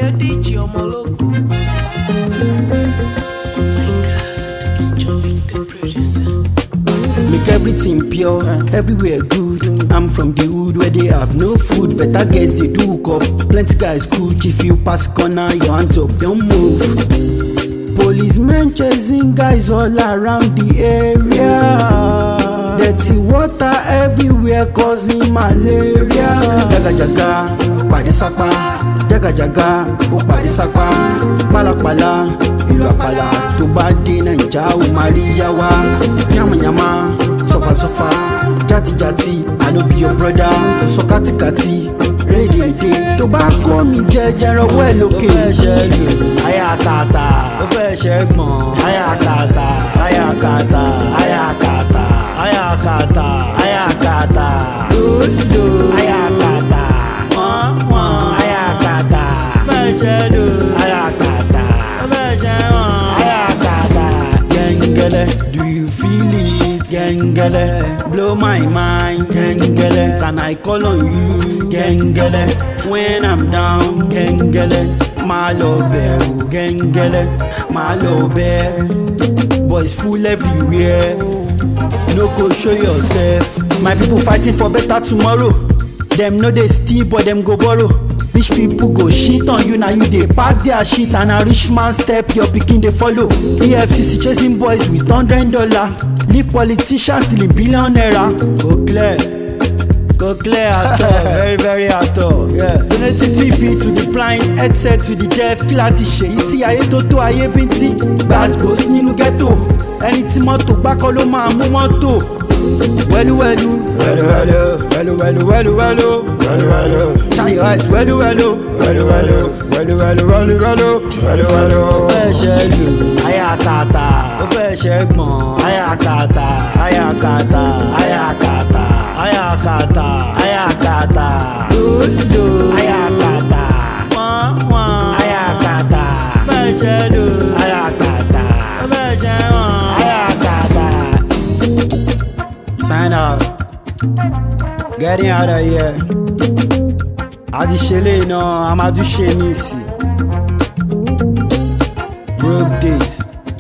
your DJ Omoloku. Make everything pure, everywhere good. I'm from the hood where they have no food. Better guess they do cup. Plenty guys cool. If you pass corner, your hands up, don't move. Policemen chasing guys all around the area. Dirty water everywhere causing malaria. Jaga jaga, pade sapa. Jaga jaga, pade sapa. Pala pala, ìlú àpàlà. Tó bá dé Naija ó máa rí yáwá. Yama yama, sofa sofa. Jati jati, I no be your brother. Sọ kátikàti, rédè rédè. Tó bá kọ́ mi jẹ́jẹ́ rọwọ́ ẹ̀ lókè. Ó fẹ́ ṣẹ́gun, àyà kàtà. Ó fẹ́ ṣẹ́gbọ̀n, àyà kàtà. Àyà kàtà, àyà kàtà. Àyà kàtà, àyà kàtà. Dodo, àyà kàtà. Àyà kàtà. Ó fẹ́ ṣẹ́gun, àyà kàtà. Ó fẹ́ ṣẹ́wọ̀n, àyà kàtà. Gẹ́ngẹ́lẹ́, do you feel it? Gẹ́ngẹ́lẹ́, blow my mind. Gẹ́ngẹ́lẹ́, can I call on you? Gẹ́ngẹ́lẹ́, when I'm down. Gẹ́ngẹ́lẹ́, má lọ bẹ̀rù. Gẹ́ngẹ́lẹ́, má lọ bẹ̀rù. Boys full everywhere. No go show yourself. My people fighting for better tomorrow. Them no dey steal but them go borrow. Rich people go shit on you, now you dey pack their shit. And a rich man step, your pikin dey follow. EFCC chasing boys with $100. Leave politicians stealing billion naira. Go clear at all, very very at all. Yeah. Donating TV to the blind, headset to the deaf. Kí la ti ṣe yìí sí ayé tó tó ayé bíntín. Gbàgbós nínú ghetto. Ẹni tí mọ́tò gbákọ́ ló máa mú mọ́tò. Wẹ́lúwẹ́lú. Wẹ́lúwẹ́lú. Wẹ́lúwẹ́lú. Wẹ́lúwẹ́lú. Wẹ́lúwẹ́lú. Shine your eyes. Wẹ́lúwẹ́lú. Wẹ́lúwẹ́lú. Wẹ́lúwẹ́lú. Wẹ́lúwẹ́lú. Wẹ́lúwẹ́lú. Ó fẹ́ ṣẹ́gun. Àyà kàtà. Ó fẹ́ ṣẹ́gbọ̀n. Àyà kàtà. Àyà kàtà. Àyà kàtà. Àyà kàtà. Àyà kàtà. Dodo. Àyà kàtà. Àyà kàtà. Ó fẹ́ ṣẹ́gun. Àyà kàtà. Ó fẹ́ ṣẹ́wọ̀n. Àyà kàtà. Sign out. Getting out of here. Adi Shele no, I'm Adu Shemisi. Broke days.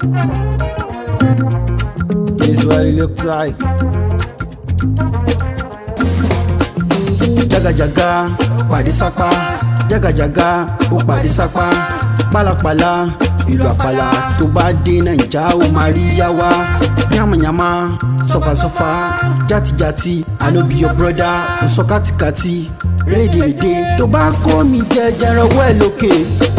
This is what it looks like. Jaga jaga, pade sapa. Jaga jaga, pade sapa. Pala pala, ìlú àpàlà. Tó bá dé Naija ó máa rí yáwá. Yama yama, sofa sofa. Jati jati, I no be your brother. Sọ kátikàti, rédè rédè. Tó bá kọ́ mi jẹ́jẹ́ rọwọ́ ẹ̀ lókè.